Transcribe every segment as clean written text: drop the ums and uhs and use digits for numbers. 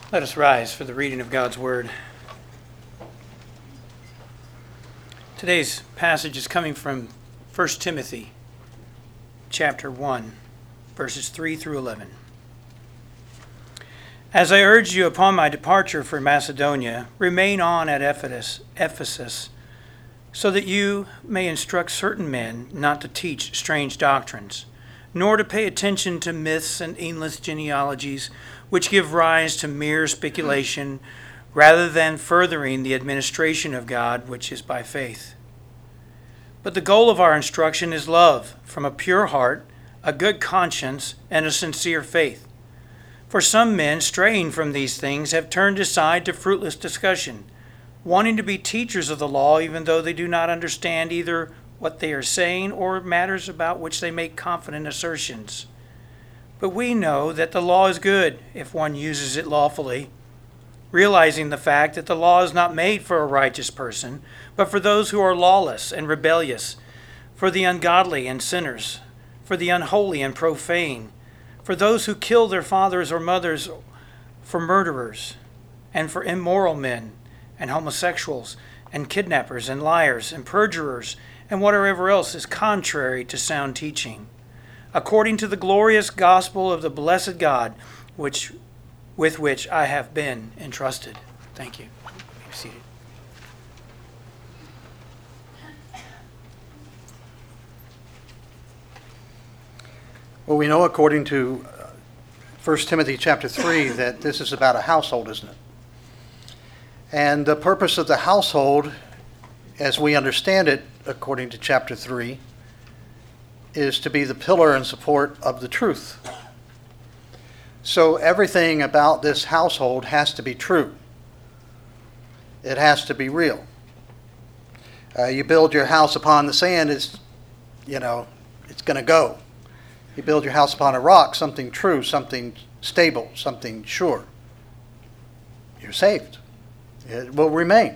Let us rise for the reading of God's Word. Today's passage is coming from 1 Timothy chapter 1, verses 3 through 11. As I urged you upon my departure for Macedonia, remain on at Ephesus, so that you may instruct certain men not to teach strange doctrines, nor to pay attention to myths and endless genealogies, which give rise to mere speculation, rather than furthering the administration of God, which is by faith. But the goal of our instruction is love, from a pure heart, a good conscience, and a sincere faith. For some men, straying from these things, have turned aside to fruitless discussion, wanting to be teachers of the law, even though they do not understand either what they are saying or matters about which they make confident assertions. But we know that the law is good if one uses it lawfully, realizing the fact that the law is not made for a righteous person, but for those who are lawless and rebellious, for the ungodly and sinners, for the unholy and profane, for those who kill their fathers or mothers, for murderers, and for immoral men, and homosexuals, and kidnappers, and liars, and perjurers, and whatever else is contrary to sound teaching, according to the glorious gospel of the blessed God, with which I have been entrusted. Thank you. Be seated. Well, we know according to 1 Timothy chapter 3 that this is about a household, isn't it? And the purpose of the household, as we understand it according to chapter 3, is to be the pillar and support of the truth. So everything about this household has to be true. It has to be real. You build your house upon the sand, it's going to go. You build your house upon a rock, something true, something stable, something sure. You're saved. It will remain.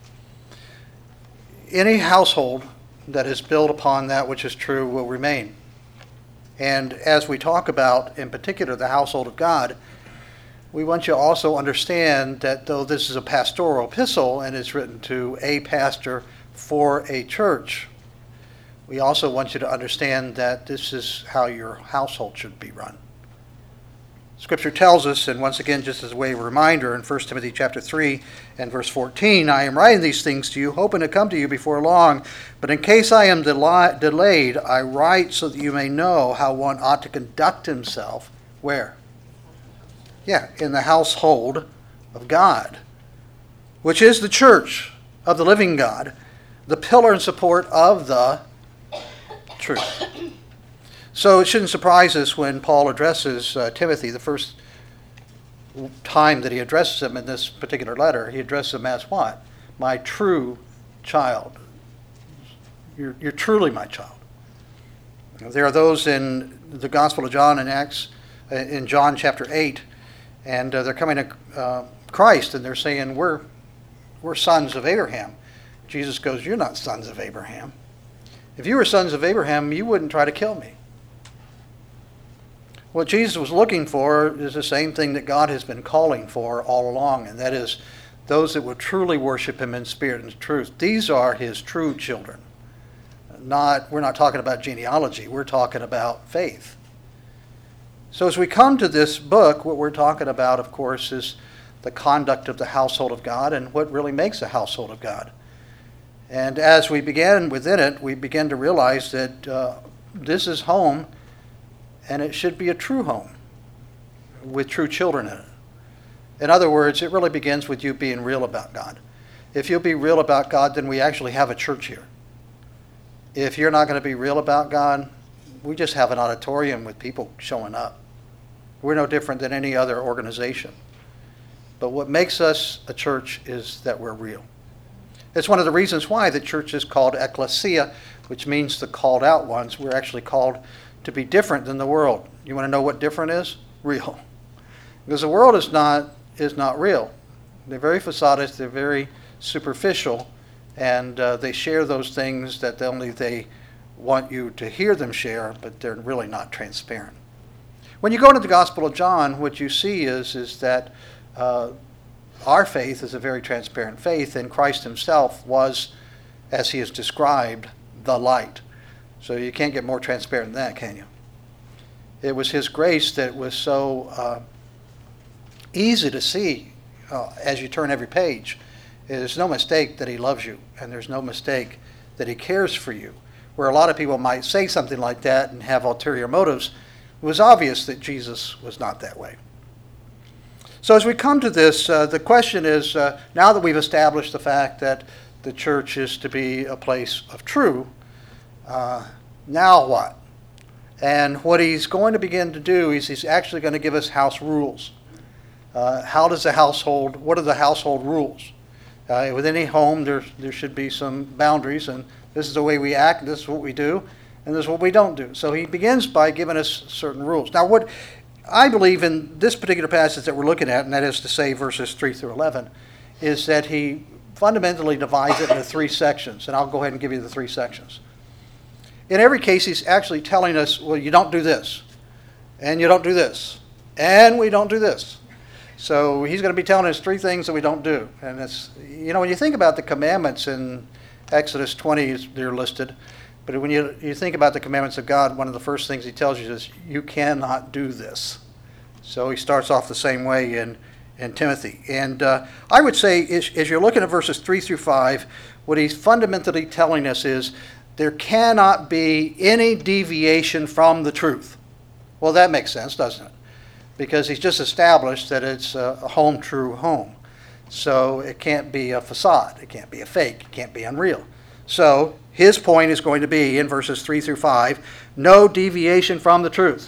Any household that is built upon that which is true will remain. And as we talk about, in particular, the household of God, we want you to also understand that though this is a pastoral epistle and it's written to a pastor for a church, we also want you to understand that this is how your household should be run. Scripture tells us, and once again, just as a way of reminder, in 1 Timothy chapter 3 and verse 14, I am writing these things to you, hoping to come to you before long. But in case I am delayed, I write so that you may know how one ought to conduct himself. Where? In the household of God, which is the church of the living God, the pillar and support of the truth. So it shouldn't surprise us when Paul addresses Timothy, the first time that he addresses him in this particular letter, he addresses him as what? My true child. You're truly my child. There are those in the Gospel of John and Acts, in John chapter 8, and they're coming to Christ and they're saying, we're sons of Abraham. Jesus goes, you're not sons of Abraham. If you were sons of Abraham, you wouldn't try to kill me. What Jesus was looking for is the same thing that God has been calling for all along, and that is those that would truly worship him in spirit and truth. These are his true children. We're not talking about genealogy, we're talking about faith. So as we come to this book, what we're talking about, of course, is the conduct of the household of God and what really makes a household of God. And as we begin within it, we begin to realize that this is home, and it should be a true home with true children in it. In other words, it really begins with you being real about God. If you'll be real about God, then we actually have a church here. If you're not going to be real about God, we just have an auditorium with people showing up. We're no different than any other organization. But what makes us a church is that we're real. It's one of the reasons why the church is called ecclesia, which means the called out ones. We're actually called to be different than the world. You want to know what different is? Real. Because the world is not real. They're very facetious, they're very superficial, and they share those things that they want you to hear them share, but they're really not transparent. When you go into the Gospel of John, what you see is that Our faith is a very transparent faith, and Christ himself was, as he is described, the light. So you can't get more transparent than that, can you? It was his grace that was so easy to see as you turn every page. There's no mistake that he loves you, and there's no mistake that he cares for you. Where a lot of people might say something like that and have ulterior motives, it was obvious that Jesus was not that way. So as we come to this, the question is, now that we've established the fact that the church is to be a place of truth, now what? And what he's going to begin to do is he's actually going to give us house rules. What are the household rules? With any home, there should be some boundaries, and this is the way we act, this is what we do, and this is what we don't do. So he begins by giving us certain rules. Now, what I believe in this particular passage that we're looking at, and that is to say verses 3 through 11, is that he fundamentally divides it into three sections, and I'll go ahead and give you the three sections. In every case, he's actually telling us, well, you don't do this, and you don't do this, and we don't do this. So he's going to be telling us three things that we don't do. And it's, when you think about the commandments in Exodus 20, they're listed. But when you think about the commandments of God, one of the first things he tells you is, you cannot do this. So he starts off the same way in Timothy. And I would say, as you're looking at verses 3 through 5, what he's fundamentally telling us is, there cannot be any deviation from the truth. Well, that makes sense, doesn't it? Because he's just established that it's a home true home. So it can't be a facade. It can't be a fake. It can't be unreal. So his point is going to be, in verses 3 through 5, no deviation from the truth.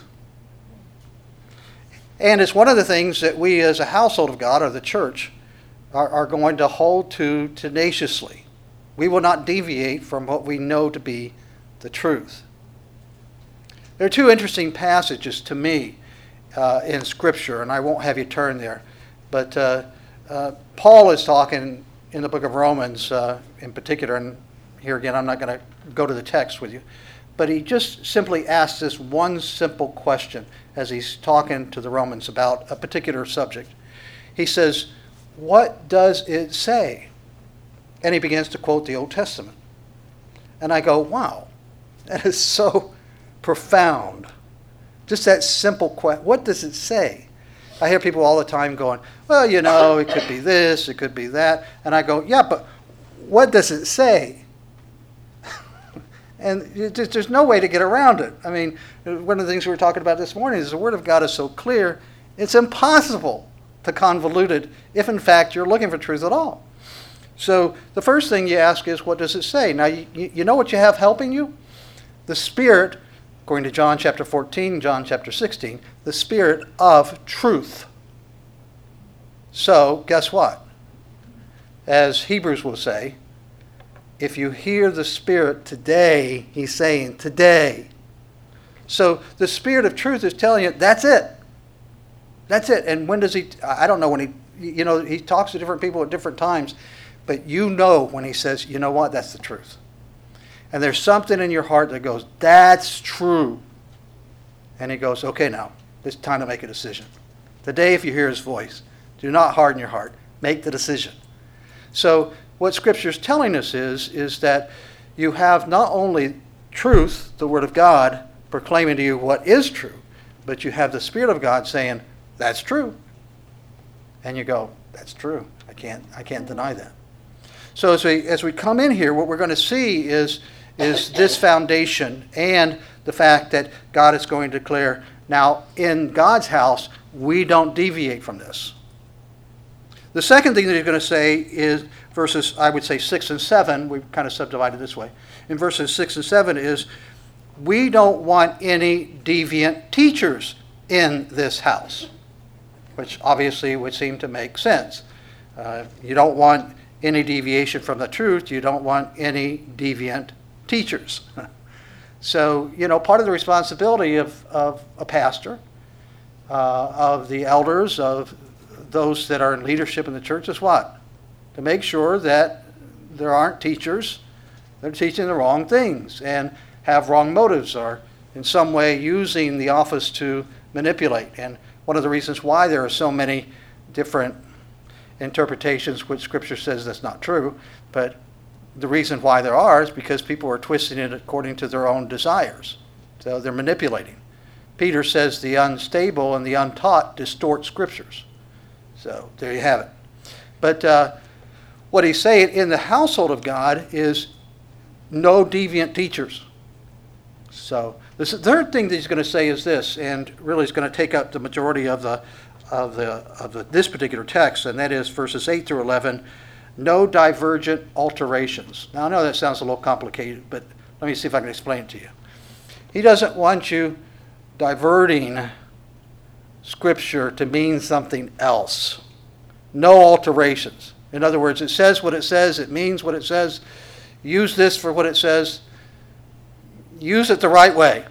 And it's one of the things that we as a household of God, or the church, are going to hold to tenaciously. We will not deviate from what we know to be the truth. There are two interesting passages to me in Scripture, and I won't have you turn there. But Paul is talking in the book of Romans in particular, and here again I'm not going to go to the text with you, but he just simply asks this one simple question as he's talking to the Romans about a particular subject. He says, what does it say? And he begins to quote the Old Testament. And I go, wow, that is so profound. Just that simple question. What does it say? I hear people all the time going, well, it could be this, it could be that. And I go, yeah, but what does it say? And there's no way to get around it. I mean, one of the things we were talking about this morning is the Word of God is so clear, it's impossible to convolute it if, in fact, you're looking for truth at all. So the first thing you ask is, what does it say? Now, you know what you have helping you? The Spirit, according to John chapter 14, John chapter 16, the Spirit of truth. So, guess what? As Hebrews will say, if you hear the Spirit today, he's saying today. So the Spirit of truth is telling you, that's it. That's it. And when does he, I don't know when he talks to different people at different times, but when he says, you know what, that's the truth. And there's something in your heart that goes, that's true. And he goes, okay, now, it's time to make a decision. Today, if you hear his voice, do not harden your heart. Make the decision. So what Scripture is telling us is that you have not only truth, the Word of God, proclaiming to you what is true, but you have the Spirit of God saying, that's true. And you go, that's true. I can't deny that. So as we come in here, what we're going to see is this foundation and the fact that God is going to declare, now in God's house, we don't deviate from this. The second thing that he's going to say is verses, I would say 6 and 7, we've kind of subdivided this way. In verses 6 and 7 is, we don't want any deviant teachers in this house, which obviously would seem to make sense. You don't want any deviation from the truth. You don't want any deviant teachers. So, part of the responsibility of a pastor, of the elders, of those that are in leadership in the church is what? To make sure that there aren't teachers that are teaching the wrong things and have wrong motives or in some way using the office to manipulate. And one of the reasons why there are so many different interpretations, which Scripture says that's not true, but the reason why there are is because people are twisting it according to their own desires. So they're manipulating. Peter says the unstable and the untaught distort Scriptures. So there you have it. But what he's saying in the household of God is no deviant teachers. So the third thing that he's going to say is this, and really is going to take up the majority of this particular text, and that is verses 8 through 11. No divergent alterations. Now I know that sounds a little complicated, but let me see if I can explain it to you. He doesn't want you diverting Scripture to mean something else. No alterations. In other words, it says what it says, it means what it says. Use this for what it says. Use it the right way.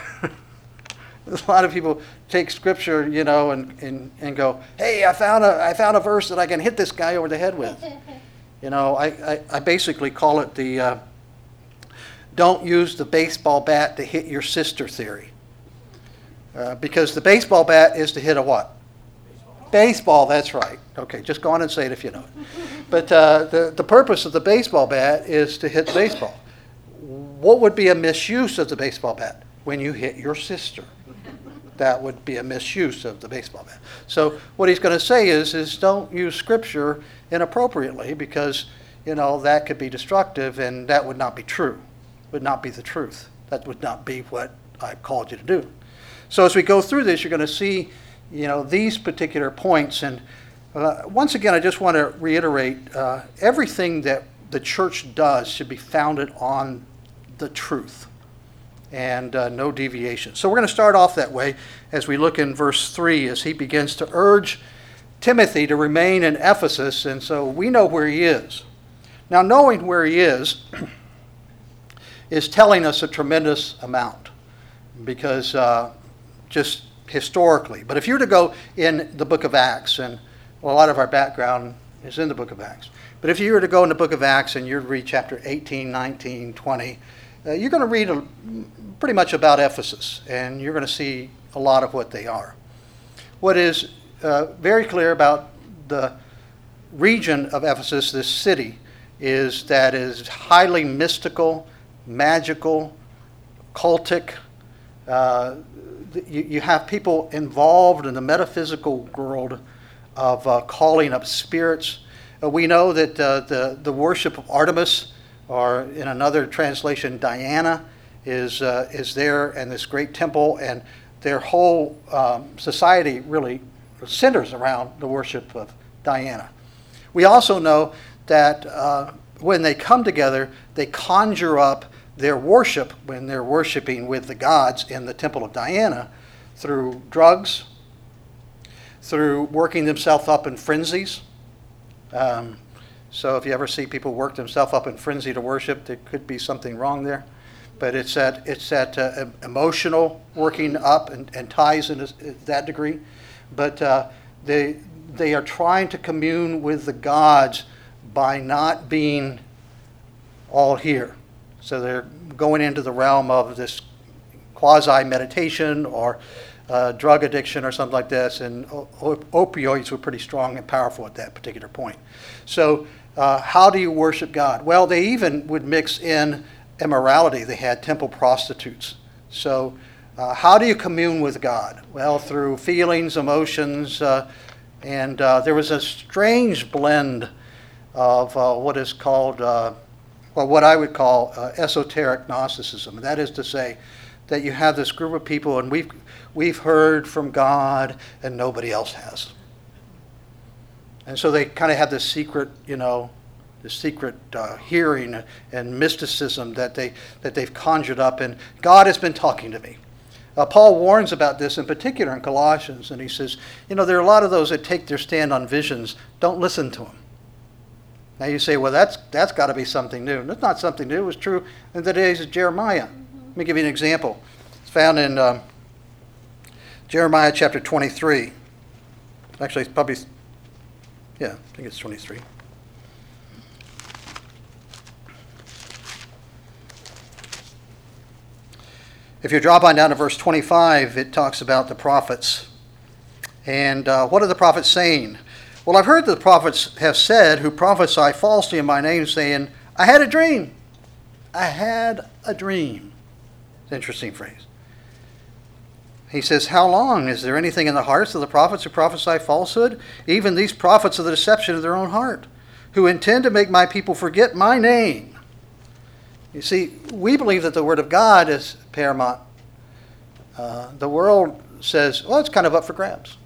A lot of people take Scripture, and go, hey, I found a verse that I can hit this guy over the head with. I basically call it the don't use the baseball bat to hit your sister theory. Because the baseball bat is to hit a what? Baseball, that's right. Okay, just go on and say it if you know it. But the purpose of the baseball bat is to hit the baseball. What would be a misuse of the baseball bat? When you hit your sister. That would be a misuse of the baseball bat. So what he's going to say is don't use Scripture inappropriately because, that could be destructive and that would not be true. Would not be the truth. That would not be what I've called you to do. So as we go through this, you're going to see, these particular points. And once again, I just want to reiterate, everything that the church does should be founded on the truth and no deviation. So we're going to start off that way as we look in verse 3 as he begins to urge Timothy to remain in Ephesus. And so we know where he is. Now, knowing where he is telling us a tremendous amount because just historically. But if you were to go in the book of Acts, and a lot of our background is in the book of Acts, but if you were to go in the book of Acts and you'd read chapter 18, 19, 20, you're going to read pretty much about Ephesus, and you're going to see a lot of what they are. What is very clear about the region of Ephesus, this city, is that it is highly mystical, magical, cultic. You have people involved in the metaphysical world of calling up spirits. We know that the worship of Artemis, or in another translation, Diana, is there, and this great temple, and their whole society really centers around the worship of Diana. We also know that when they come together, they conjure up their worship when they're worshiping with the gods in the temple of Diana through drugs, through working themselves up in frenzies. So if you ever see people work themselves up in frenzy to worship, there could be something wrong there. But it's that emotional working up and ties in that degree. But they are trying to commune with the gods by not being all here. So they're going into the realm of this quasi-meditation or drug addiction or something like this, and opioids were pretty strong and powerful at that particular point. So how do you worship God? Well, they even would mix in immorality. They had temple prostitutes. So how do you commune with God? Well, through feelings, emotions, and there was a strange blend of what is called, what I would call esoteric Gnosticism. That is to say that you have this group of people, and we've heard from God, and nobody else has. And so they kind of have this secret, hearing and mysticism that they've conjured up, and God has been talking to me. Paul warns about this in particular in Colossians, and he says, there are a lot of those that take their stand on visions. Don't listen to them. Now you say, well, that's got to be something new. That's not something new. It was true in the days of Jeremiah. Let me give you an example. It's found in Jeremiah chapter 23. Actually, it's probably, I think it's 23. If you drop on down to verse 25, it talks about the prophets. And what are the prophets saying? Well, I've heard the prophets have said, who prophesy falsely in my name, saying, I had a dream. I had a dream. It's an interesting phrase. He says, how long? Is there anything in the hearts of the prophets who prophesy falsehood? Even these prophets of the deception of their own heart, who intend to make my people forget my name. You see, we believe that the Word of God is paramount. The world says, well, it's kind of up for grabs.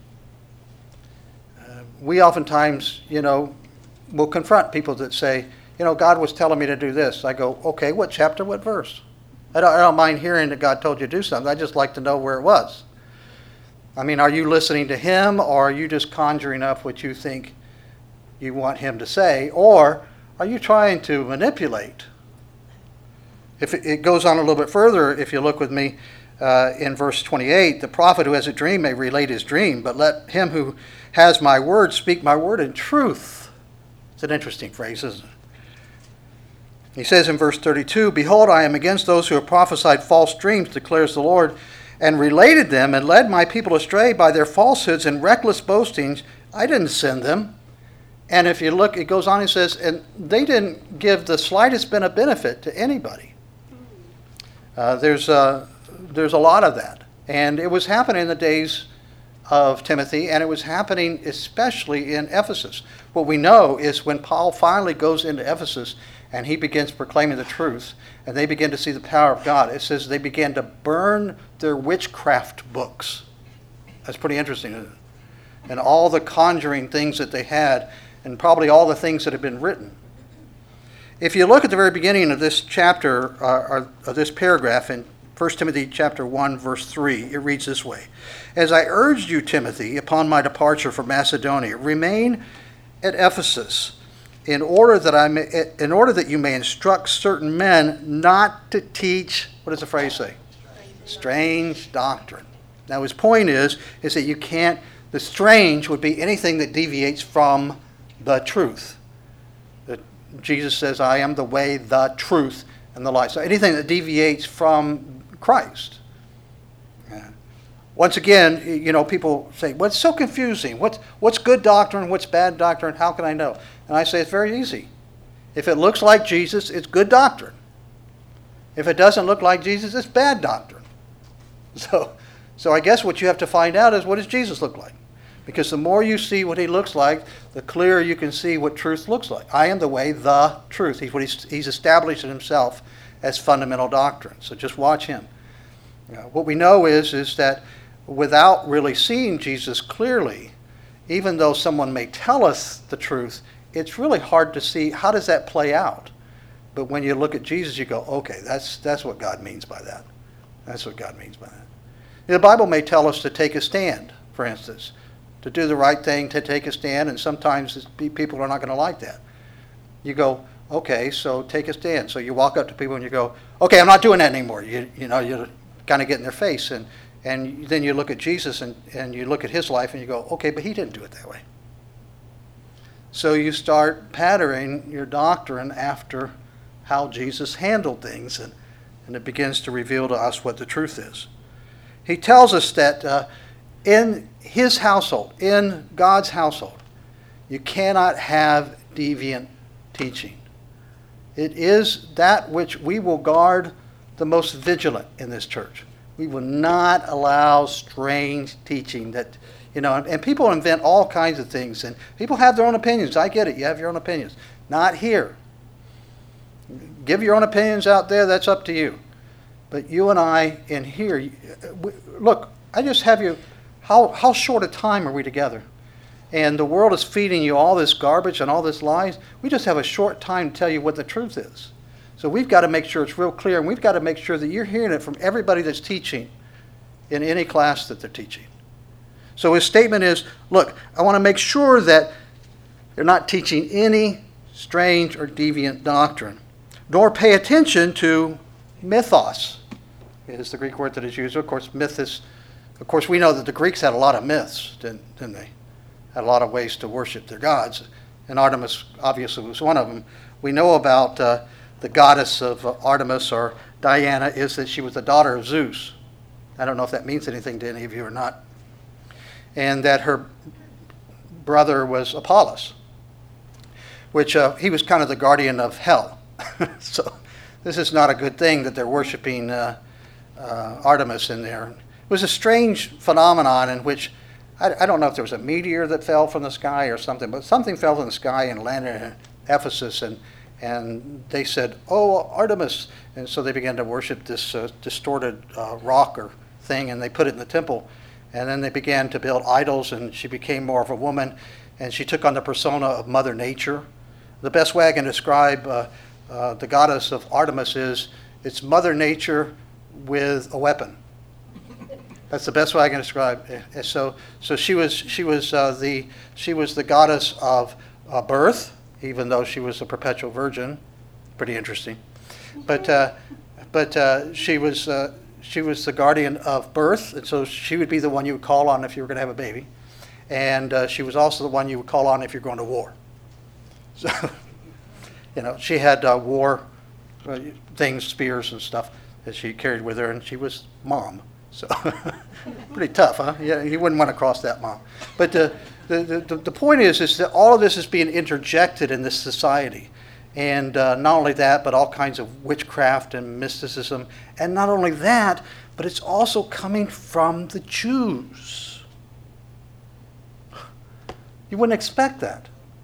We oftentimes, will confront people that say, God was telling me to do this. I go, okay, what chapter, what verse? I don't mind hearing that God told you to do something. I just like to know where it was. I mean, are you listening to him, or are you just conjuring up what you think you want him to say? Or are you trying to manipulate? If it goes on a little bit further, if you look with me in verse 28, the prophet who has a dream may relate his dream, but let him who has my word speak my word in truth. It's an interesting phrase, isn't it? He says in verse 32, behold, I am against those who have prophesied false dreams, declares the Lord, and related them and led my people astray by their falsehoods and reckless boastings. I didn't send them. And if you look, it goes on and says, and they didn't give the slightest bit of benefit to anybody. There's a lot of that. And it was happening in the days of Timothy, and it was happening especially in Ephesus. What we know is when Paul finally goes into Ephesus and he begins proclaiming the truth, and they begin to see the power of God, it says they began to burn their witchcraft books. That's pretty interesting, isn't it? And all the conjuring things that they had, and probably all the things that have been written. If you look at the very beginning of this chapter, or of this paragraph in 1 Timothy chapter 1, verse 3, it reads this way. As I urged you, Timothy, upon my departure from Macedonia, remain at Ephesus, in order that you may instruct certain men not to teach, what does the phrase say? Strange doctrine. Now his point is that you can't, the strange would be anything that deviates from the truth. That Jesus says, I am the way, the truth, and the life. So anything that deviates from Christ. Once again, people say, well, it's so confusing. What's good doctrine? What's bad doctrine? How can I know? And I say it's very easy. If it looks like Jesus, it's good doctrine. If it doesn't look like Jesus, it's bad doctrine. So I guess what you have to find out is, what does Jesus look like? Because the more you see what he looks like, the clearer you can see what truth looks like. I am the way, the truth. He's established himself as fundamental doctrine. So just watch him. What we know is that without really seeing Jesus clearly, even though someone may tell us the truth, it's really hard to see how does that play out. But when you look at Jesus, you go, okay, that's what God means by that. That's what God means by that. The Bible may tell us to take a stand, for instance, to do the right thing, to take a stand, and sometimes people are not going to like that. You go, okay, so take a stand. So you walk up to people and you go, okay, I'm not doing that anymore. You kind of get in their face, and then you look at Jesus and you look at his life and you go, okay, but he didn't do it that way. So you start patterning your doctrine after how Jesus handled things, and it begins to reveal to us what the truth is. He tells us that in his household, in God's household, you cannot have deviant teaching. It is that which we will guard the most vigilant in this church. We will not allow strange teaching that, and people invent all kinds of things, and people have their own opinions. I get it. You have your own opinions. Not here. Give your own opinions out there. That's up to you. But you and I in here, look, I just have you, how short a time are we together? And the world is feeding you all this garbage and all this lies. We just have a short time to tell you what the truth is. So we've got to make sure it's real clear, and we've got to make sure that you're hearing it from everybody that's teaching in any class that they're teaching. So his statement is, look, I want to make sure that they're not teaching any strange or deviant doctrine, nor pay attention to mythos, is the Greek word that is used. Of course, we know that the Greeks had a lot of myths, didn't they? Had a lot of ways to worship their gods, and Artemis obviously was one of them. We know about the goddess of Artemis, or Diana, is that she was the daughter of Zeus. I don't know if that means anything to any of you or not. And that her brother was Apollos, which he was kind of the guardian of hell. So this is not a good thing that they're worshiping Artemis in there. It was a strange phenomenon in which, I don't know if there was a meteor that fell from the sky or something, but something fell from the sky and landed in Ephesus, and they said, "Oh, Artemis." And so they began to worship this distorted rock or thing, and they put it in the temple. And then they began to build idols, and she became more of a woman, and she took on the persona of Mother Nature. The best way I can describe the goddess of Artemis is, it's Mother Nature with a weapon. That's the best way I can describe it. So she was the goddess of birth, even though she was a perpetual virgin. Pretty interesting. But she was the guardian of birth, and so she would be the one you would call on if you were going to have a baby. And she was also the one you would call on if you're going to war. So, she had war things, spears and stuff that she carried with her, and she was mom. So pretty tough, huh? Yeah, you wouldn't want to cross that mom. But the point is that all of this is being interjected in this society. And not only that, but all kinds of witchcraft and mysticism. And not only that, but it's also coming from the Jews. You wouldn't expect that.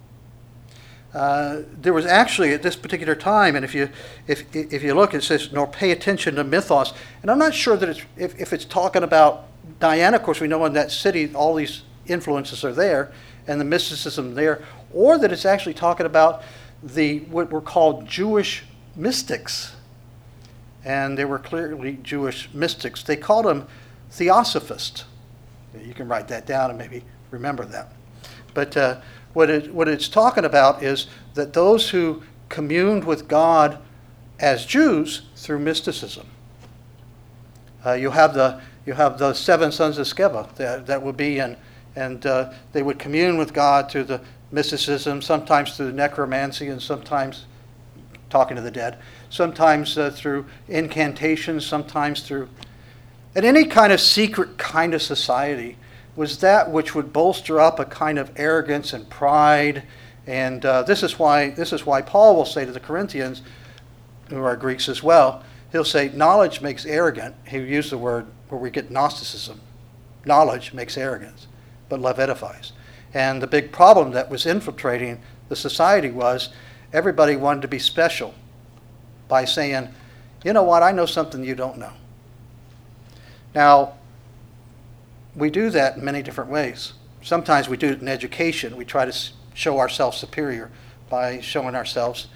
There was actually at this particular time, and if you look, it says, "Nor pay attention to mythos." And I'm not sure that if it's talking about Diana. Of course, we know in that city all these influences are there, and the mysticism there, or that it's actually talking about what were called Jewish mystics, and they were clearly Jewish mystics. They called them theosophists. You can write that down and maybe remember that. But what it's talking about is that those who communed with God as Jews through mysticism. You have the seven sons of Sceva that would be and they would commune with God through the mysticism, sometimes through necromancy, and sometimes talking to the dead, sometimes through incantations, sometimes through, and any kind of secret kind of society was that which would bolster up a kind of arrogance and pride. And this is why Paul will say to the Corinthians, who are Greeks as well, he'll say, knowledge makes arrogant. He'll use the word where we get Gnosticism. Knowledge makes arrogance, but love edifies. And the big problem that was infiltrating the society was everybody wanted to be special by saying, you know what, I know something you don't know. Now, we do that in many different ways. Sometimes we do it in education. We try to show ourselves superior by showing ourselves,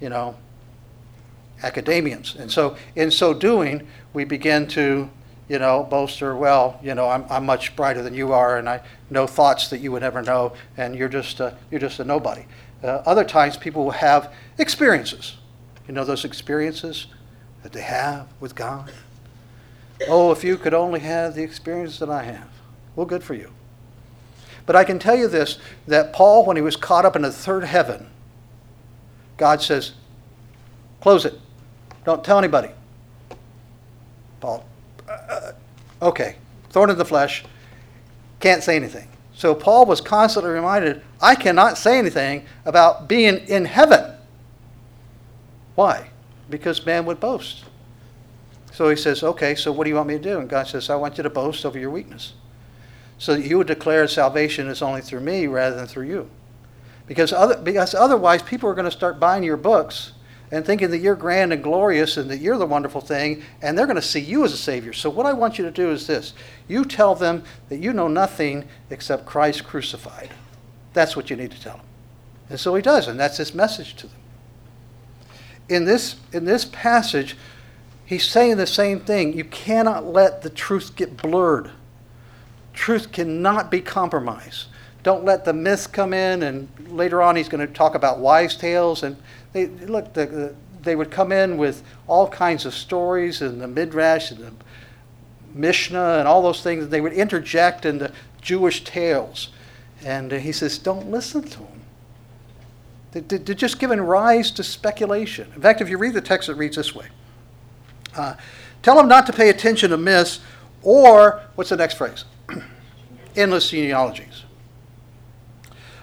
academians. And so in so doing, we begin to, bolster, I'm much brighter than you are, and I know thoughts that you would never know, and you're just a nobody. Other times people will have experiences. Those experiences that they have with God. Oh, if you could only have the experience that I have. Well, good for you. But I can tell you this, that Paul, when he was caught up in the third heaven, God says, close it. Don't tell anybody. Paul, okay, thorn in the flesh, can't say anything. So Paul was constantly reminded, I cannot say anything about being in heaven. Why? Because man would boast. So he says, okay, so what do you want me to do? And God says, I want you to boast over your weakness, so that you would declare salvation is only through me rather than through you. Because otherwise people are going to start buying your books and thinking that you're grand and glorious and that you're the wonderful thing, and they're going to see you as a Savior. So what I want you to do is this. You tell them that you know nothing except Christ crucified. That's what you need to tell them. And so he does, and that's his message to them. In this passage, he's saying the same thing. You cannot let the truth get blurred. Truth cannot be compromised. Don't let the myths come in, and later on he's going to talk about wives' tales. And they would come in with all kinds of stories and the Midrash and the Mishnah and all those things that they would interject in the Jewish tales. And he says, don't listen to them. They're just giving rise to speculation. In fact, if you read the text, it reads this way. Tell them not to pay attention to myths, or, what's the next phrase? Endless genealogies.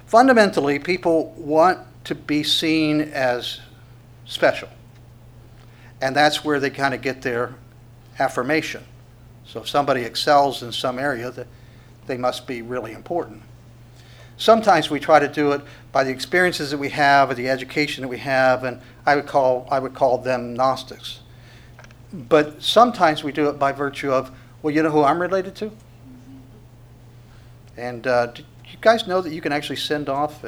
Fundamentally, people want to be seen as special. And that's where they kind of get their affirmation. So if somebody excels in some area, they must be really important. Sometimes we try to do it by the experiences that we have or the education that we have, and I would call them Gnostics. But sometimes we do it by virtue of, well, you know who I'm related to? And do you guys know that you can actually send off?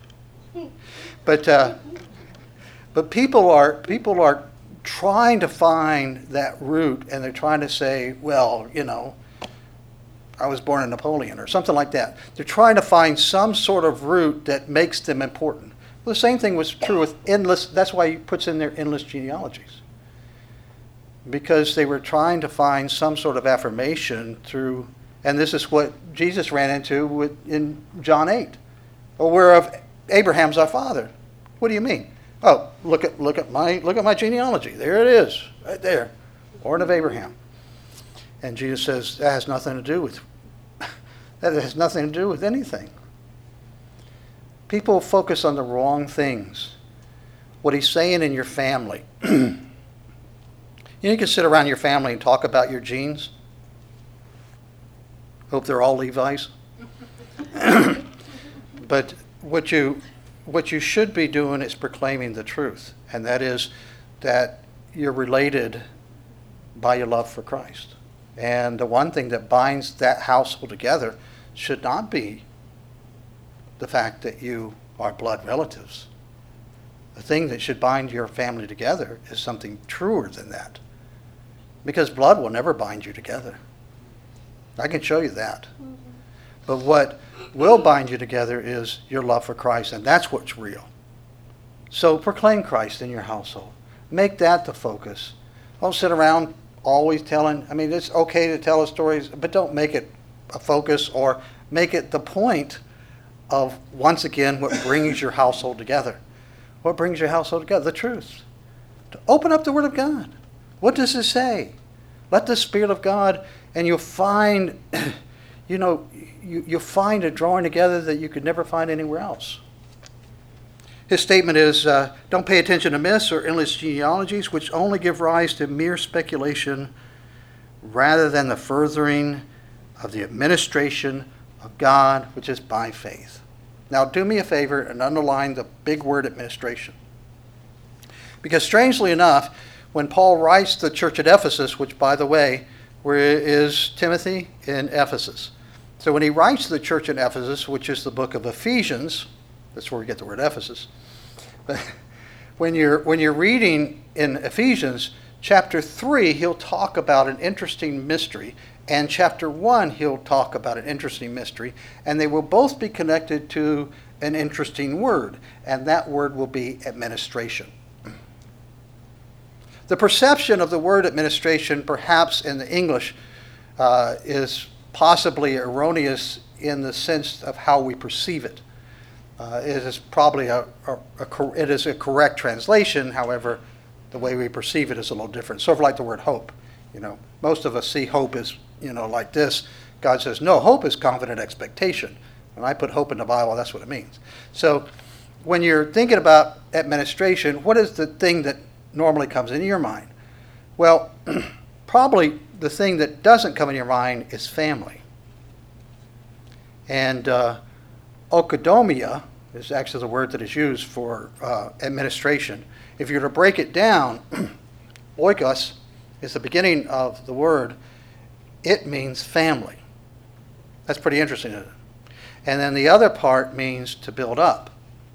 But people are trying to find that root, and they're trying to say, well, I was born a Napoleon or something like that. They're trying to find some sort of root that makes them important. Well, the same thing was true with endless. That's why he puts in there endless genealogies, because they were trying to find some sort of affirmation through. And this is what Jesus ran into in John 8. Oh, whereof Abraham's our father. What do you mean? Oh, look at my genealogy. There it is, right there, born of Abraham. And Jesus says that has nothing to do with anything. People focus on the wrong things. What he's saying in your family. You can sit around your family and talk about your genes. Hope they're all Levi's. But what you should be doing is proclaiming the truth, and that is that you're related by your love for Christ. And the one thing that binds that household together should not be the fact that you are blood relatives. The thing that should bind your family together is something truer than that, because blood will never bind you together. I can show you that. But what will bind you together is your love for Christ, and that's what's real. So proclaim Christ in your household. Make that the focus. Don't sit around always telling. It's okay to tell stories, but don't make it a focus or make it the point of, once again, what brings your household together. What brings your household together? The truth. To open up the Word of God. What does it say? Let the Spirit of God, and you'll find, you'll find a drawing together that you could never find anywhere else. His statement is, don't pay attention to myths or endless genealogies, which only give rise to mere speculation rather than the furthering of the administration of God, which is by faith. Now do me a favor and underline the big word administration. Because strangely enough, when Paul writes to the church at Ephesus, which, by the way, where is Timothy? In Ephesus. So when he writes to the church in Ephesus, which is the book of Ephesians, that's where we get the word Ephesus. But when you're reading in Ephesians, chapter 3, he'll talk about an interesting mystery. And chapter 1, he'll talk about an interesting mystery. And they will both be connected to an interesting word. And that word will be administration. The perception of the word administration, perhaps in the English, is possibly erroneous in the sense of how we perceive it. It is probably a correct translation. However, the way we perceive it is a little different. Sort of like the word hope. Most of us see hope as like this. God says, no, hope is confident expectation. When I put hope in the Bible, that's what it means. So when you're thinking about administration, what is the thing that normally comes into your mind? Well, probably the thing that doesn't come in your mind is family. And oikodomia is actually the word that is used for administration. If you were to break it down, oikos is the beginning of the word. It means family. That's pretty interesting, isn't it? And then the other part means to build up.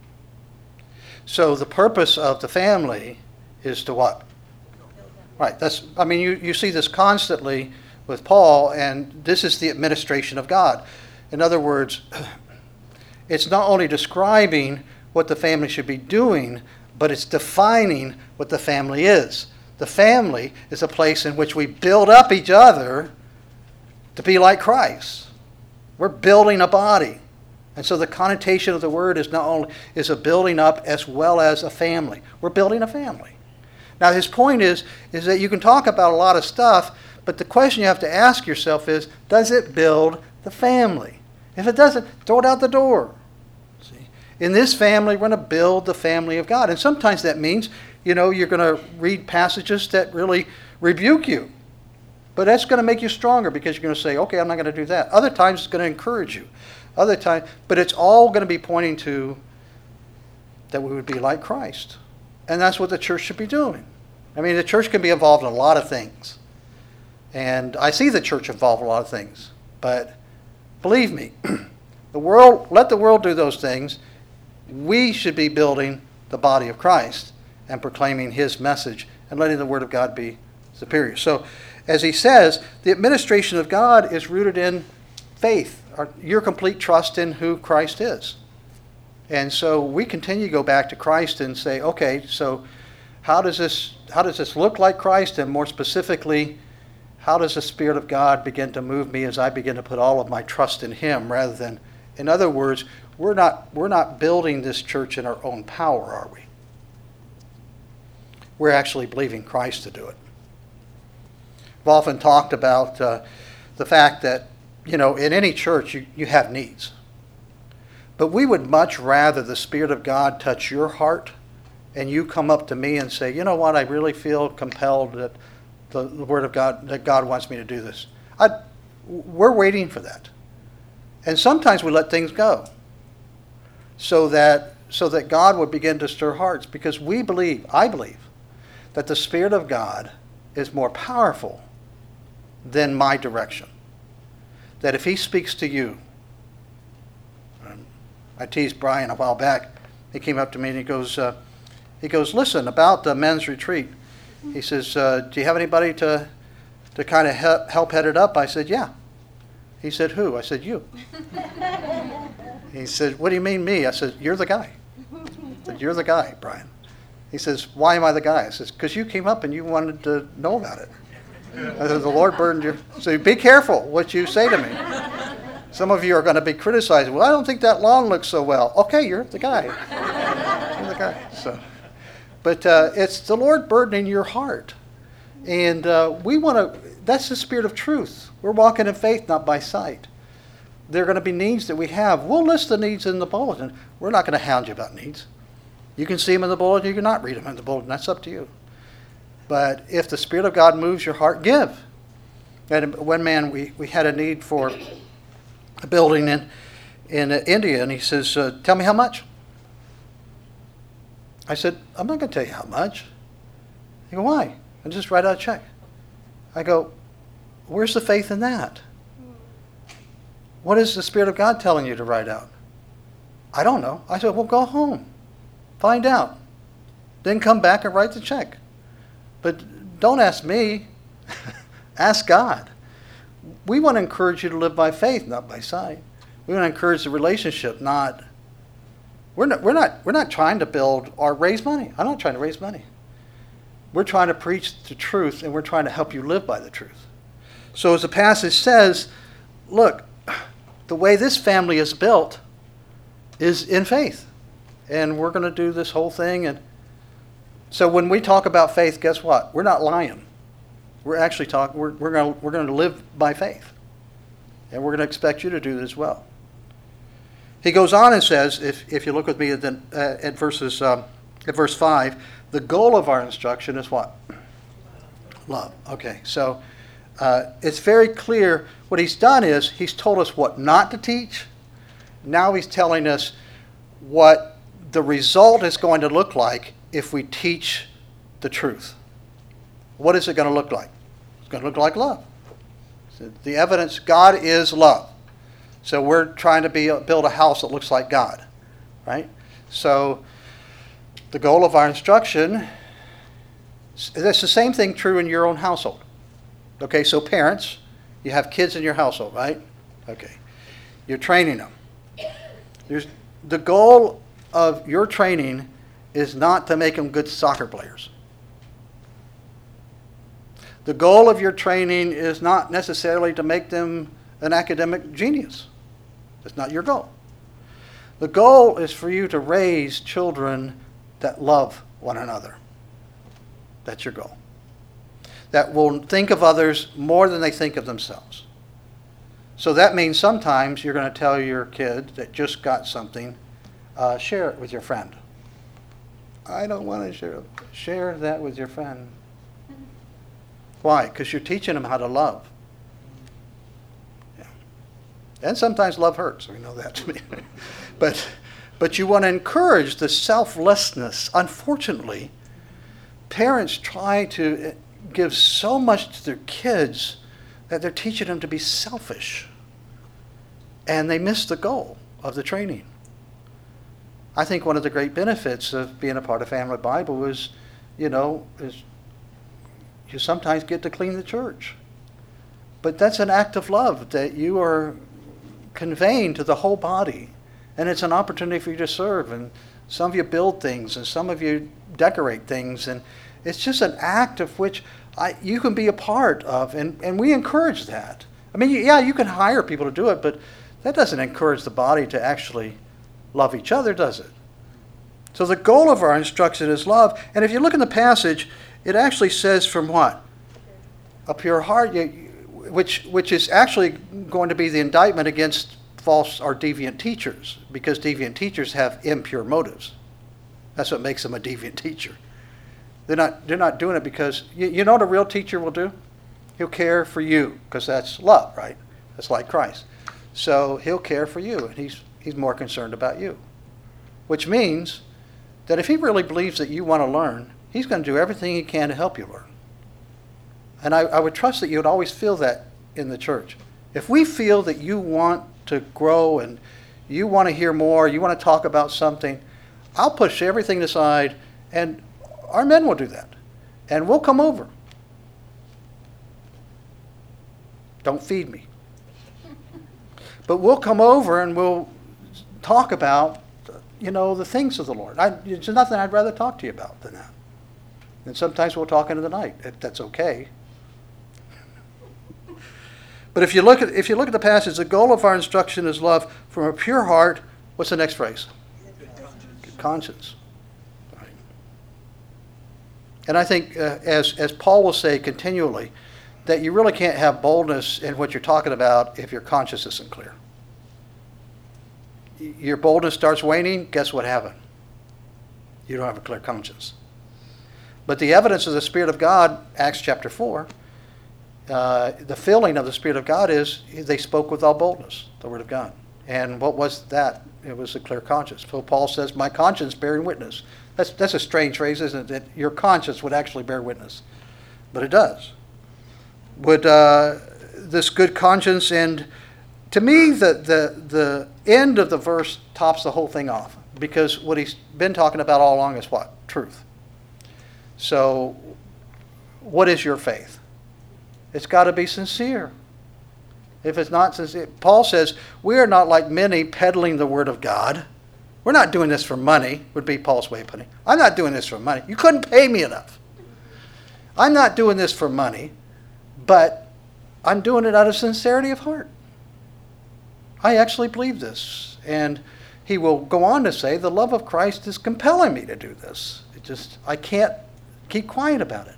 So the purpose of the family is to what? Right. You see this constantly with Paul, and this is the administration of God. In other words, it's not only describing what the family should be doing, but it's defining what the family is. The family is a place in which we build up each other to be like Christ. We're building a body. And so the connotation of the word is not only is a building up as well as a family. We're building a family. Now his point is that you can talk about a lot of stuff, but the question you have to ask yourself is, does it build the family? If it doesn't, throw it out the door. See? In this family, we're going to build the family of God. And sometimes that means, you're going to read passages that really rebuke you. But that's going to make you stronger because you're going to say, okay, I'm not going to do that. Other times it's going to encourage you. But it's all going to be pointing to that we would be like Christ. And that's what the church should be doing. I mean, the church can be involved in a lot of things. And I see the church involved in a lot of things. But believe me, let the world do those things. We should be building the body of Christ and proclaiming his message and letting the word of God be superior. So, as he says, the administration of God is rooted in faith, or your complete trust in who Christ is. And so we continue to go back to Christ and say, okay, so how does this look like Christ? And more specifically, how does the Spirit of God begin to move me as I begin to put all of my trust in him rather than, in other words, we're not building this church in our own power, are we? We're actually believing Christ to do it. I've often talked about the fact that, in any church you have needs. But we would much rather the Spirit of God touch your heart and you come up to me and say, you know what, I really feel compelled that the Word of God, that God wants me to do this. We're waiting for that. And sometimes we let things go so that God would begin to stir hearts, because I believe, that the Spirit of God is more powerful than my direction. That if he speaks to you, I teased Brian a while back. He came up to me and he goes, listen, about the men's retreat. He says, do you have anybody to kind of help head it up? I said, yeah. He said, who? I said, you. He said, what do you mean me? I said, you're the guy. I said, you're the guy, Brian. He says, why am I the guy? I says, because you came up and you wanted to know about it. I said, the Lord burdened you. So be careful what you say to me. Some of you are going to be criticizing. Well, I don't think that lawn looks so well. Okay, you're the guy. You're the guy. So, but it's the Lord burdening your heart. And we want to, that's the spirit of truth. We're walking in faith, not by sight. There are going to be needs that we have. We'll list the needs in the bulletin. We're not going to hound you about needs. You can see them in the bulletin. You can not read them in the bulletin. That's up to you. But if the Spirit of God moves your heart, give. And one man, we had a need for a building in India, and he says, tell me how much. I said, I'm not going to tell you how much. He go, why? I just write out a check. I go, where's the faith in that? What is the Spirit of God telling you to write out? I don't know. I said, well, go home. Find out. Then come back and write the check. But don't ask me. Ask God. We want to encourage you to live by faith, not by sight. We want to encourage the relationship, not. We're not trying to build or raise money. I'm not trying to raise money. We're trying to preach the truth, and we're trying to help you live by the truth. So as the passage says, look, the way this family is built is in faith. And we're going to do this whole thing. And so when we talk about faith, guess what? We're not lying. We're actually talking. We're going to live by faith, and we're going to expect you to do this as well. He goes on and says, if you look with me at verse 5, the goal of our instruction is what? Love. Okay, so it's very clear. What he's done is he's told us what not to teach. Now he's telling us what the result is going to look like if we teach the truth. What is it going to look like? It's going to look like love. So the evidence, God is love. So we're trying to build a house that looks like God, right? So the goal of our instruction, that's the same thing true in your own household. Okay, so parents, you have kids in your household, right? Okay. You're training them. The goal of your training is not to make them good soccer players. The goal of your training is not necessarily to make them an academic genius. That's not your goal. The goal is for you to raise children that love one another. That's your goal. That will think of others more than they think of themselves. So that means sometimes you're going to tell your kid that just got something, Share it with your friend. I don't want to share it. Share that with your friend. Why? Because you're teaching them how to love. Yeah. And sometimes love hurts. We know that to me. But you want to encourage the selflessness. Unfortunately, parents try to give so much to their kids that they're teaching them to be selfish. And they miss the goal of the training. I think one of the great benefits of being a part of Family Bible is you sometimes get to clean the church. But that's an act of love that you are conveying to the whole body. And it's an opportunity for you to serve. And some of you build things and some of you decorate things. And it's just an act of which you can be a part of. And we encourage that. I mean, yeah, you can hire people to do it, but that doesn't encourage the body to actually love each other, does it? So the goal of our instruction is love. And if you look in the passage, it actually says from what? A pure heart, which is actually going to be the indictment against false or deviant teachers, because deviant teachers have impure motives. That's what makes them a deviant teacher. They're not doing it because, you know what a real teacher will do? He'll care for you, because that's love, right? That's like Christ. So he'll care for you, and he's more concerned about you. Which means that if he really believes that you want to learn, he's going to do everything he can to help you learn. And I would trust that you would always feel that in the church. If we feel that you want to grow and you want to hear more, you want to talk about something, I'll push everything aside, and our men will do that. And we'll come over. Don't feed me. But we'll come over and we'll talk about, the things of the Lord. There's nothing I'd rather talk to you about than that. And sometimes we'll talk into the night, if that's okay. But if you look at the passage, the goal of our instruction is love from a pure heart. What's the next phrase? Good conscience. Right. And I think, as Paul will say continually, that you really can't have boldness in what you're talking about if your conscience isn't clear. Your boldness starts waning, guess what happened? You don't have a clear conscience. But the evidence of the Spirit of God, Acts chapter 4, the filling of the Spirit of God is they spoke with all boldness, the Word of God. And what was that? It was a clear conscience. So Paul says, my conscience bearing witness. That's a strange phrase, isn't it? That your conscience would actually bear witness. But it does. Would this good conscience, and to me the end of the verse tops the whole thing off, because what he's been talking about all along is what? Truth. So what is your faith? It's got to be sincere. If it's not sincere, Paul says, we are not like many peddling the word of God. We're not doing this for money, would be Paul's way of putting it. I'm not doing this for money. You couldn't pay me enough. I'm not doing this for money, but I'm doing it out of sincerity of heart. I actually believe this. And he will go on to say, the love of Christ is compelling me to do this. I can't keep quiet about it.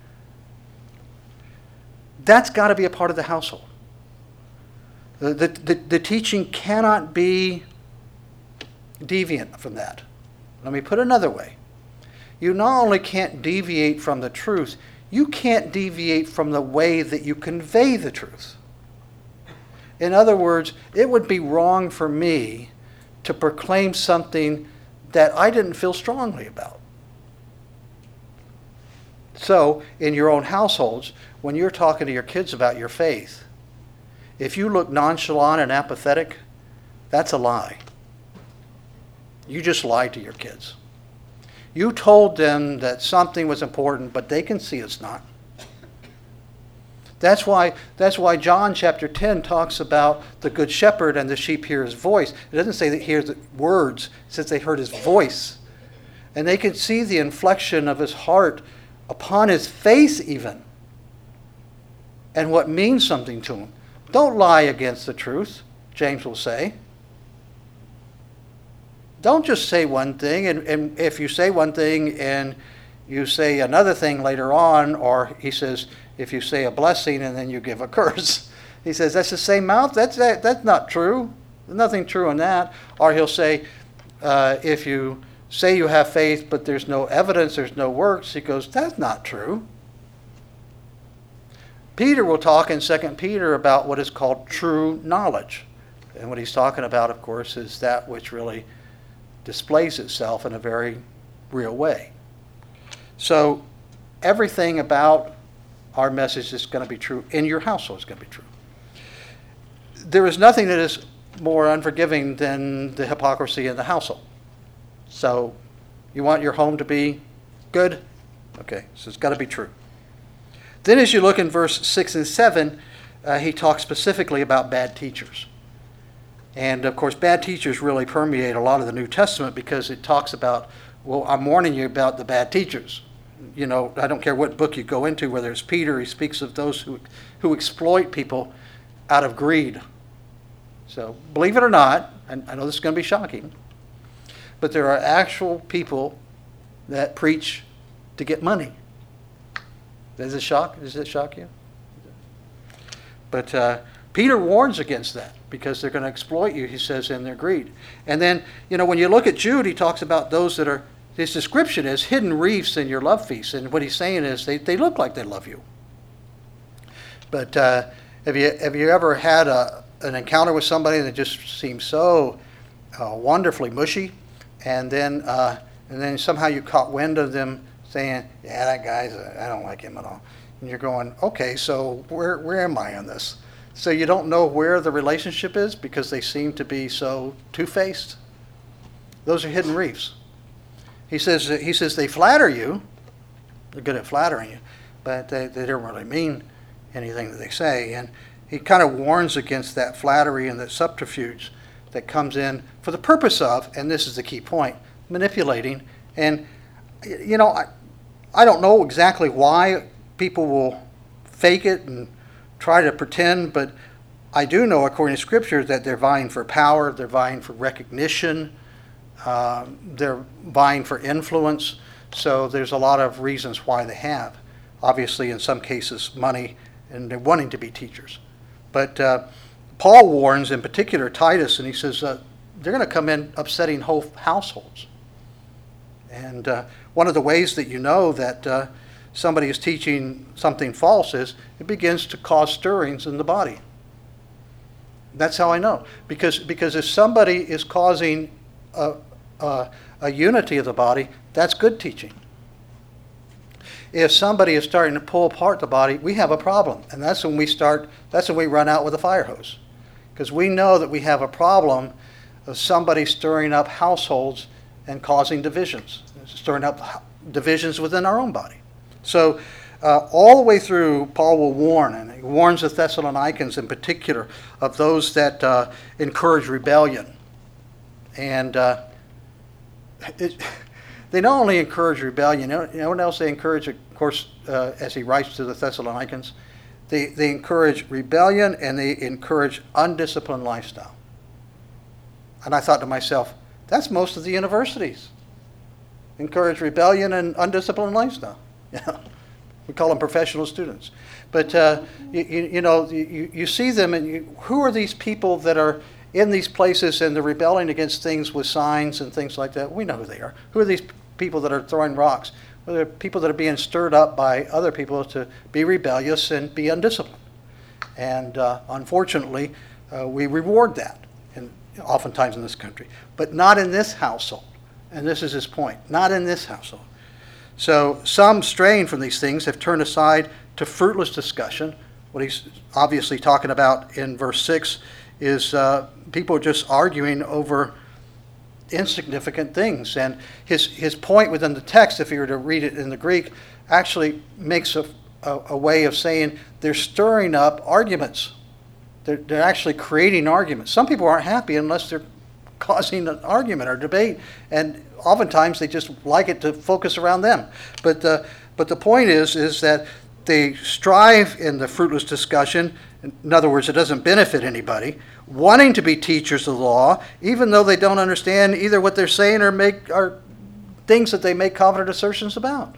That's got to be a part of the household. The teaching cannot be deviant from that. Let me put it another way. You not only can't deviate from the truth, you can't deviate from the way that you convey the truth. In other words, it would be wrong for me to proclaim something that I didn't feel strongly about. So, in your own households, when you're talking to your kids about your faith, if you look nonchalant and apathetic, that's a lie. You just lied to your kids. You told them that something was important, but they can see it's not. That's why John chapter 10 talks about the good shepherd and the sheep hear his voice. It doesn't say that he hears the words, it says they heard his voice. And they can see the inflection of his heart upon his face even, and what means something to him. Don't lie against the truth, James will say. Don't just say one thing, and if you say one thing and you say another thing later on, or he says, if you say a blessing and then you give a curse, he says, that's the same mouth? That's not true. There's nothing true in that. Or he'll say, if you say you have faith, but there's no evidence, there's no works, he goes, that's not true. Peter will talk in 2 Peter about what is called true knowledge. And what he's talking about, of course, is that which really displays itself in a very real way. So everything about our message is going to be true. In your household is going to be true. There is nothing that is more unforgiving than the hypocrisy in the household. So you want your home to be good? Okay, so it's got to be true. Then as you look in verse 6 and 7, he talks specifically about bad teachers. And of course, bad teachers really permeate a lot of the New Testament because it talks about, well, I'm warning you about the bad teachers. You know, I don't care what book you go into, whether it's Peter, he speaks of those who exploit people out of greed. So believe it or not, and I know this is going to be shocking, but there are actual people that preach to get money. Does it shock you? But Peter warns against that because they're going to exploit you, he says, in their greed. And then, you know, when you look at Jude, he talks about those that are, his description is hidden reefs in your love feasts. And what he's saying is they look like they love you. But have you ever had an encounter with somebody that just seems so wonderfully mushy, and then somehow you caught wind of them saying, yeah, that guy's, I don't like him at all. And you're going, okay, so where am I on this? So you don't know where the relationship is because they seem to be so two-faced. Those are hidden reefs. He says they flatter you. They're good at flattering you, but they don't really mean anything that they say. And he kind of warns against that flattery and that subterfuge that comes in for the purpose of, and this is the key point, manipulating. And, you know, I don't know exactly why people will fake it and try to pretend, but I do know, according to Scripture, that they're vying for power, they're vying for recognition, they're vying for influence. So there's a lot of reasons why they have. Obviously, in some cases, money, and they're wanting to be teachers. But Paul warns, in particular, Titus, and he says they're going to come in upsetting whole households. And one of the ways that you know that somebody is teaching something false is it begins to cause stirrings in the body. That's how I know. Because if somebody is causing a unity of the body, that's good teaching. If somebody is starting to pull apart the body, we have a problem. And that's when we run out with a fire hose. Because we know that we have a problem of somebody stirring up households and causing divisions. Stirring up divisions within our own body. So all the way through, Paul will warn, and he warns the Thessalonians in particular of those that encourage rebellion. And they not only encourage rebellion, you know what else they encourage, of course, as he writes to the Thessalonians? They encourage rebellion and they encourage undisciplined lifestyle. And I thought to myself, that's most of the universities. Encourage rebellion and undisciplined lifestyle. Yeah. We call them professional students. But you see them, and who are these people that are in these places and they're rebelling against things with signs and things like that? We know who they are. Who are these people that are throwing rocks? Well, they're people that are being stirred up by other people to be rebellious and be undisciplined. And unfortunately, we reward that, and oftentimes in this country. But not in this household. And this is his point. Not in this household. So some straying from these things have turned aside to fruitless discussion. What he's obviously talking about in verse 6 is people just arguing over insignificant things. And his point within the text, if you were to read it in the Greek, actually makes a way of saying they're stirring up arguments. They're actually creating arguments. Some people aren't happy unless they're causing an argument or debate, and oftentimes they just like it to focus around them. But the point is that they strive in the fruitless discussion. In other words, it doesn't benefit anybody, wanting to be teachers of the law, even though they don't understand either what they're saying or things that they make confident assertions about.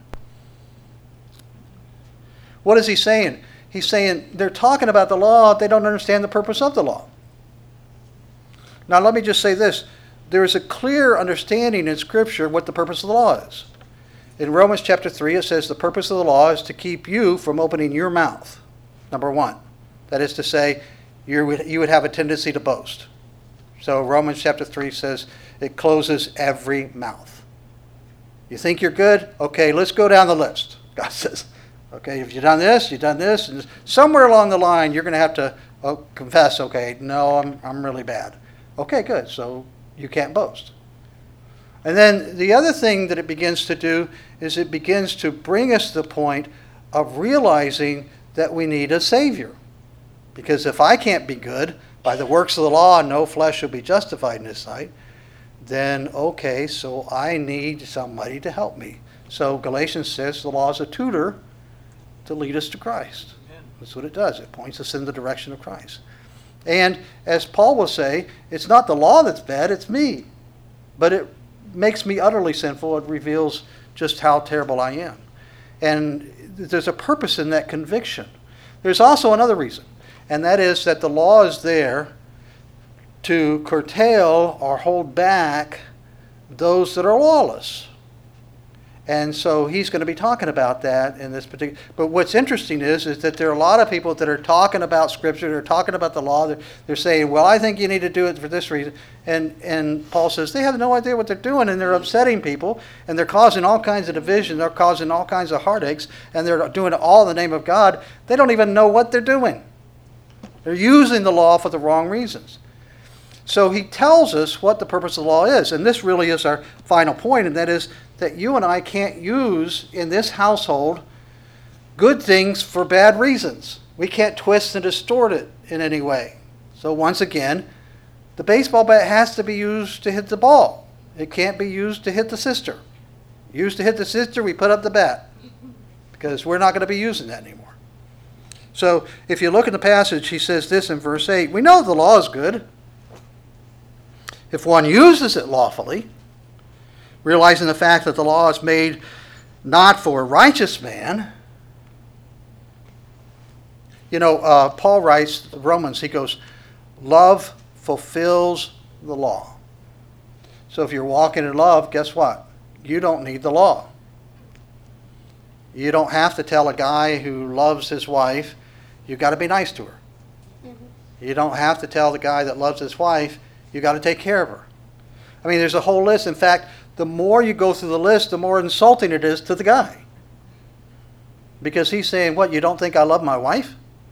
What is he saying? He's saying they're talking about the law, they don't understand the purpose of the law. Now let me just say this. there is a clear understanding in Scripture what the purpose of the law is. In Romans chapter 3, it says the purpose of the law is to keep you from opening your mouth, number one. That is to say, you would have a tendency to boast. So Romans chapter 3 says it closes every mouth. You think you're good? Okay, let's go down the list. God says, okay, if you've done this, and somewhere along the line you're going to have to confess, okay, no, I'm really bad. Okay, good, so you can't boast. And then the other thing that it begins to do is it begins to bring us to the point of realizing that we need a Savior. Because if I can't be good by the works of the law, no flesh shall be justified in His sight, then okay, so I need somebody to help me. So Galatians says the law is a tutor to lead us to Christ. Amen. That's what it does. It points us in the direction of Christ. And as Paul will say, it's not the law that's bad, it's me. But it makes me utterly sinful. It reveals just how terrible I am. And there's a purpose in that conviction. There's also another reason, and that is that the law is there to curtail or hold back those that are lawless. And so he's going to be talking about that in this particular. But what's interesting is that there are a lot of people that are talking about Scripture, they're talking about the law, they're saying, well, I think you need to do it for this reason. And Paul says they have no idea what they're doing, and they're upsetting people, and they're causing all kinds of division, they're causing all kinds of heartaches, and they're doing it all in the name of God. They don't even know what they're doing. They're using the law for the wrong reasons. So he tells us what the purpose of the law is, and this really is our final point, and that is that you and I can't use in this household good things for bad reasons. We can't twist and distort it in any way. So once again, the baseball bat has to be used to hit the ball. It can't be used to hit the sister. Used to hit the sister, we put up the bat, because we're not going to be using that anymore. So if you look at the passage, he says this in verse 8, we know the law is good if one uses it lawfully, realizing the fact that the law is made not for a righteous man. You know, Paul writes, Romans, he goes, love fulfills the law. So if you're walking in love, guess what? You don't need the law. You don't have to tell a guy who loves his wife, you've got to be nice to her. Mm-hmm. You don't have to tell the guy that loves his wife, you've got to take care of her. I mean, there's a whole list. In fact, the more you go through the list, the more insulting it is to the guy. Because he's saying, what, you don't think I love my wife?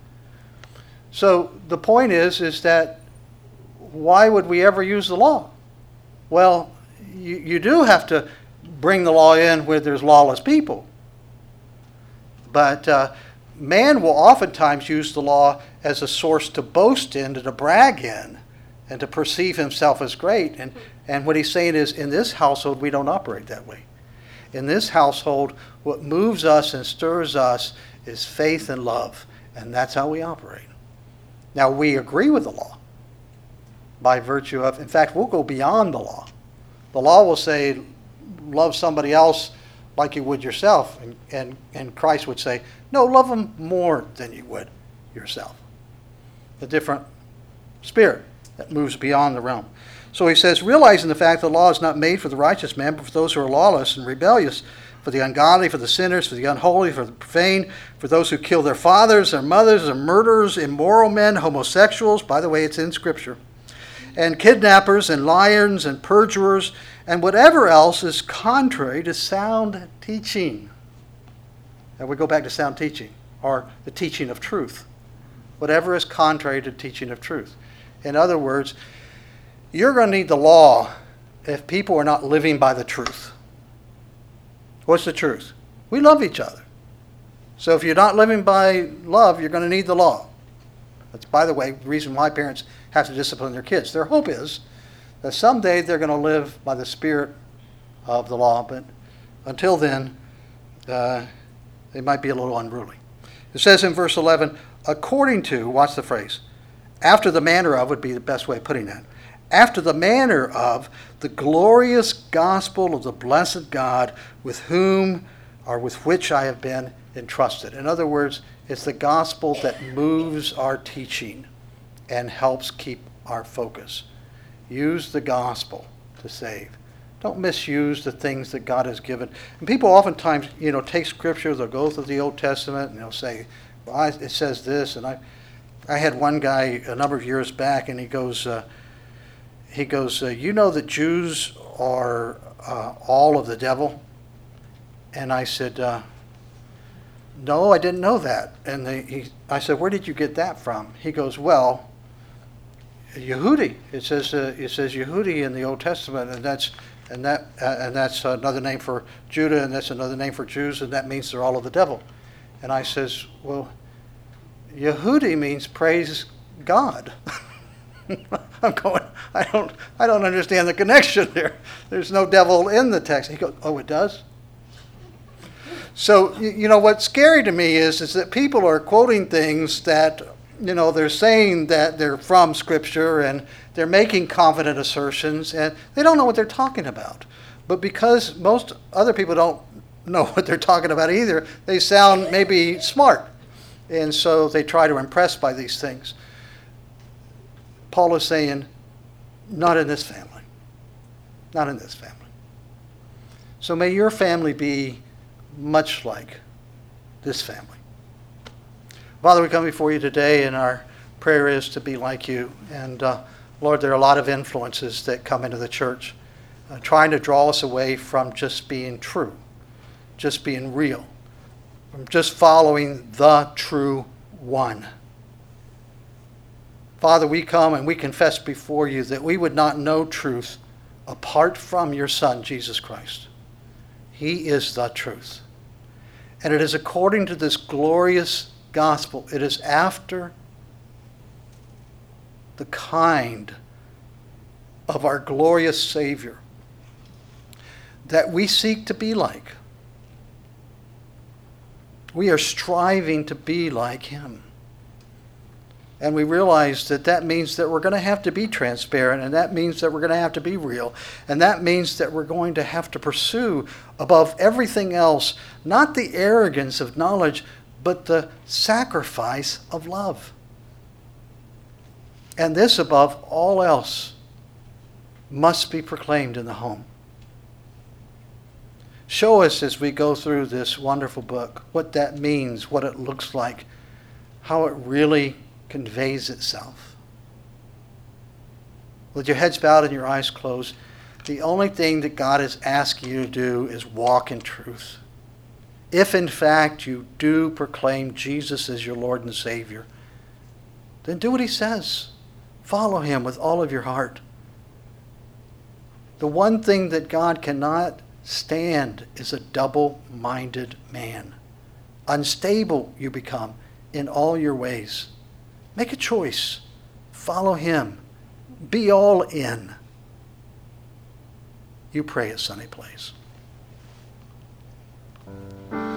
So the point is that why would we ever use the law? Well, you do have to bring the law in where there's lawless people. But man will oftentimes use the law as a source to boast in, to brag in, and to perceive himself as great. And what he's saying is, in this household, we don't operate that way. In this household, what moves us and stirs us is faith and love. And that's how we operate. Now, we agree with the law by virtue of, in fact, we'll go beyond the law. The law will say, love somebody else like you would yourself. And Christ would say, no, love them more than you would yourself. A different spirit that moves beyond the realm. So he says, realizing the fact that the law is not made for the righteous man, but for those who are lawless and rebellious, for the ungodly, for the sinners, for the unholy, for the profane, for those who kill their fathers, their mothers, their murderers, immoral men, homosexuals, by the way, it's in Scripture, and kidnappers and liars and perjurers, and whatever else is contrary to sound teaching. And we go back to sound teaching, or the teaching of truth. Whatever is contrary to teaching of truth. In other words, you're going to need the law if people are not living by the truth. What's the truth? We love each other. So if you're not living by love, you're going to need the law. That's, by the way, the reason why parents have to discipline their kids. Their hope is that someday they're going to live by the spirit of the law, but until then, they might be a little unruly. It says in verse 11, according to, watch the phrase, after the manner of would be the best way of putting that. After the manner of the glorious gospel of the blessed God with whom or with which I have been entrusted. In other words, it's the gospel that moves our teaching and helps keep our focus. Use the gospel. to save. Don't misuse the things that God has given. And people oftentimes, take Scripture, they'll go through the Old Testament, and they'll say, well, it says this. And I had one guy a number of years back, and he goes, you know that Jews are all of the devil? And I said, no, I didn't know that. And I said, where did you get that from? He goes, well, Yehudi. It says Yehudi in the Old Testament, and that's another name for Judah, and that's another name for Jews, and that means they're all of the devil. And I says, well, Yehudi means praise God. I'm going, I don't understand the connection there. There's no devil in the text. He goes, oh, it does? So, what's scary to me is that people are quoting things that, they're saying that they're from Scripture, and they're making confident assertions, and they don't know what they're talking about. But because most other people don't know what they're talking about either, they sound maybe smart. And so they try to impress by these things. Paul is saying, not in this family. Not in this family. So may your family be much like this family. Father, we come before you today, and our prayer is to be like you. And Lord, there are a lot of influences that come into the church, trying to draw us away from just being true, just being real, from just following the true one. Father, we come and we confess before you that we would not know truth apart from your Son, Jesus Christ. He is the truth. And it is according to this glorious gospel. It is after the kind of our glorious Savior that we seek to be like. We are striving to be like him. And we realize that means that we're going to have to be transparent, and that means that we're going to have to be real, and that means that we're going to have to pursue above everything else, not the arrogance of knowledge, but the sacrifice of love. And this, above all else, must be proclaimed in the home. Show us as we go through this wonderful book what that means, what it looks like, how it really conveys itself. With your heads bowed and your eyes closed, the only thing that God is asking you to do is walk in truth. If in fact you do proclaim Jesus as your Lord and Savior, then do what he says. Follow him with all of your heart. The one thing that God cannot stand is a double-minded man. Unstable you become in all your ways. Make a choice. Follow him. Be all in. You pray as Sonny plays.